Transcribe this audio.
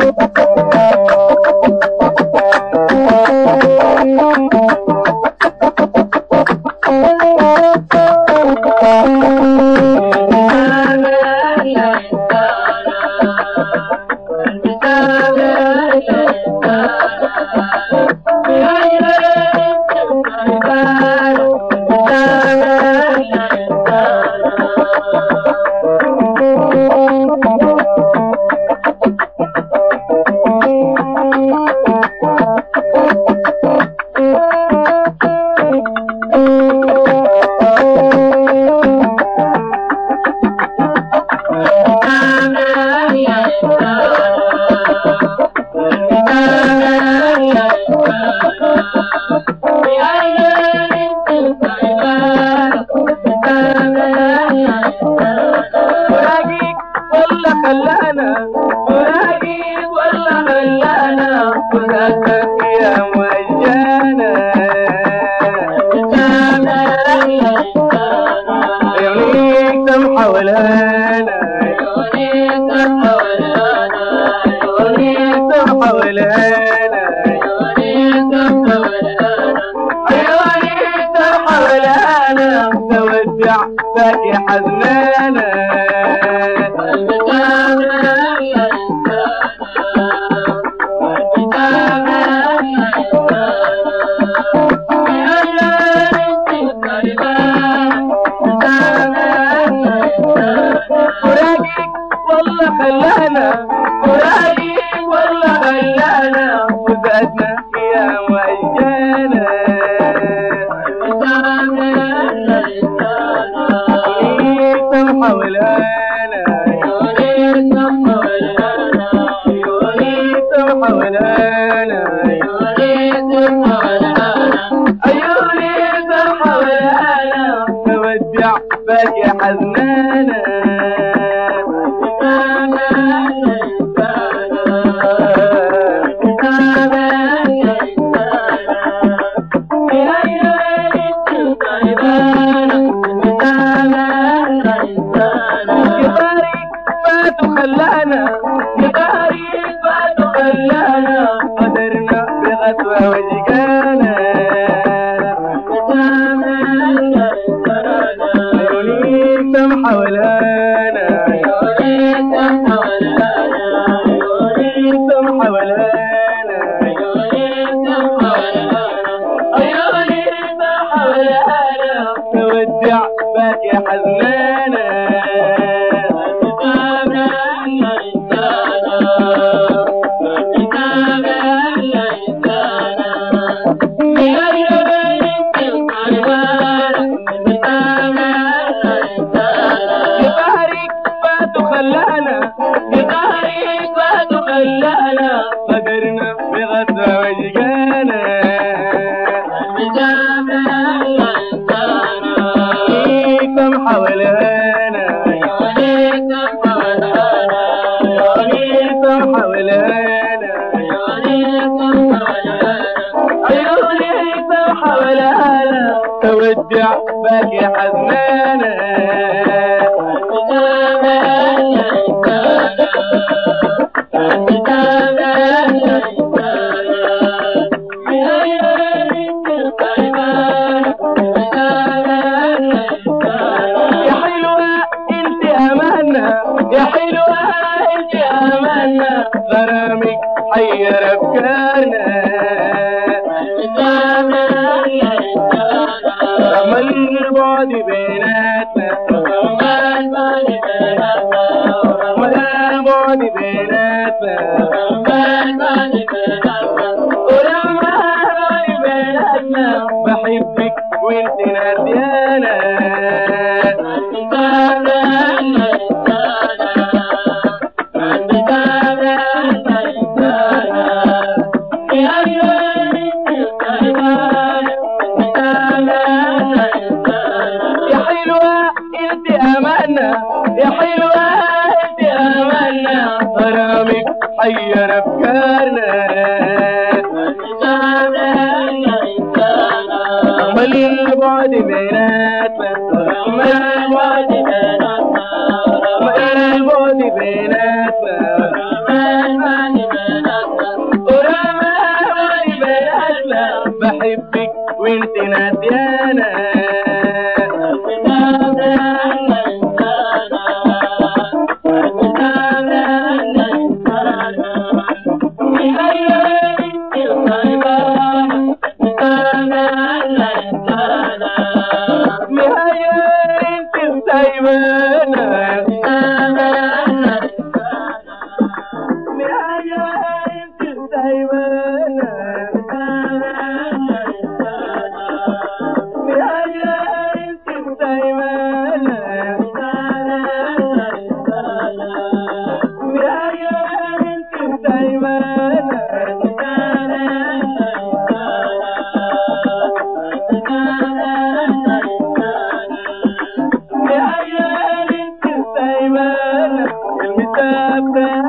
باقي حزنانة فراقك والله خلانا فراقك والله خلانا وزادنا يا وجانا باقي حزنانة قدرنا بغدوة وجقانا حولانا تودع باقي حزنانا قدرنا بغدوة وجقانا كم حولانا كم حولانا عيوني كم حولانا تودع باقي حزنانا يا حلوة انت املنا غرامك حير افكارنا رغم البعد بيناتنا رغم البعد بيناتنا ولما البعد بيناتنا بحبك وانت ناسيانا يا حلوة انت املنا غرامك حير افكارنا رغم البعد بيناتنا رغم البعد بيناتنا Yeah.